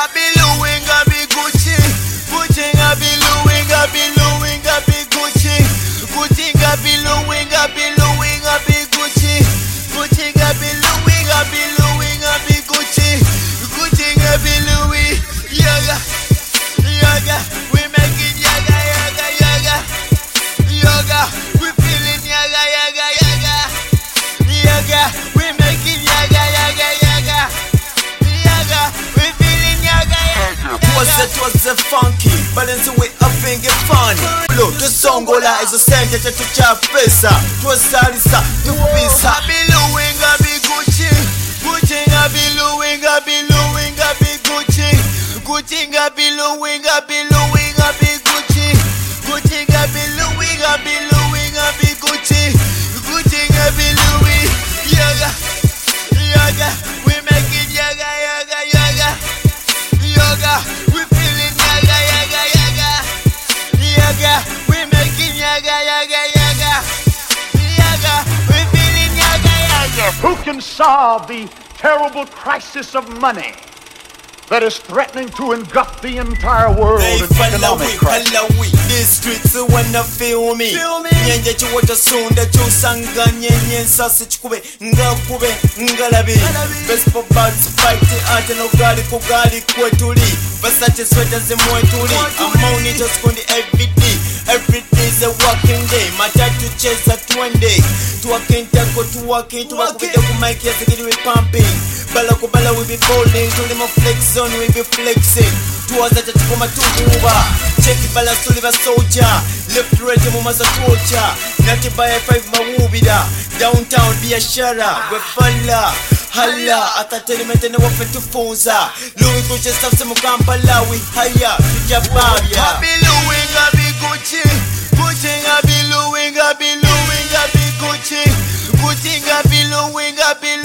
be Louis, I be Gucci. Gucci, I be Louis, I be Louis, I be Gucci. Gucci, I be Louis, I be Louis, I be Gucci. Gucci, I be Louis, I be Louis, I be Gucci. Gucci, I be Louis. Yaga, yaga, we make it yaga, yaga, yaga. Yaga, we feeling yaga, yaga, yaga. Yaga, we make it yaga, yaga, yaga. Yaga, we feeling yaga, yaga. Was it funky, balance with a finger fun. Look, the song go like a sentence to chop face. To salsa, to pizza. I be Louis, I be Gucci. Gucci, I be Louis, I be Louis, I be Gucci. Gucci, I be Louis, I be Louis, I be Gucci. Gucci, I be Louis, I be Louis, I be Gucci. Gucci, I be Louis. Yaga, yaga, we make it yaga, yaga, yaga. Yaga, we feeling yaga, yaga, yaga. Yaga, we make it yaga, yaga, yaga. Yaga, we feeling yaga, yaga. Who can solve the terrible crisis of money that is threatening to engulf the entire world in economic crisis? These streets wanna feel me. Nyenye chiwota sunda chusanga nyenye sasa chikube ngakube ngalabi. Best for birds fight ate no gali kugali kwetuli. Versace sweaters mwetuli. Amoni just kundi every day. Every day is a working day. Matatu cheza 20. Tuwakenta ko tuwakenta wakubida kumaiki ya zikidi we pumping. Bala kubala we be bowling. Tuli mo flex zone we be flexing. Tuwaza chatukuma tukuba. Check it bala suli ba soldier. Left right mu maza torture. Nati by 5 mawubida. Downtown biashara. We falla. Hala, atatelimete ne wafe tufunza. Louis Gucci stuff se mukampala we haya. Tujababya. I be Louis, I be Gucci. Gucci, I be Louis, I be Louis, I be Gucci. Gucci, I be Louis, I be Louis.